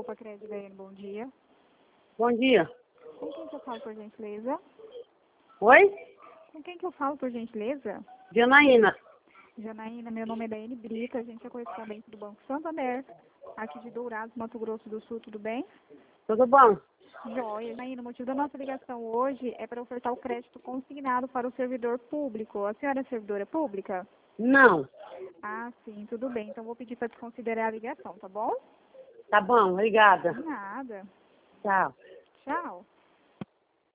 Copa Crédito, Daiane, bom dia. Bom dia. Com quem que eu falo, por gentileza? Oi? Com quem que eu falo, por gentileza? Janaína. Janaína, meu nome é Daiane Brita, a gente é correspondente do Banco Santander, aqui de Dourados, Mato Grosso do Sul, tudo bem? Tudo bom? Joia. Janaína, o motivo da nossa ligação hoje é para ofertar o crédito consignado para o servidor público. A senhora é servidora pública? Não. Ah, sim, tudo bem. Então vou pedir para desconsiderar a ligação, tá bom? Tá bom, obrigada. De nada. Tchau. Tchau.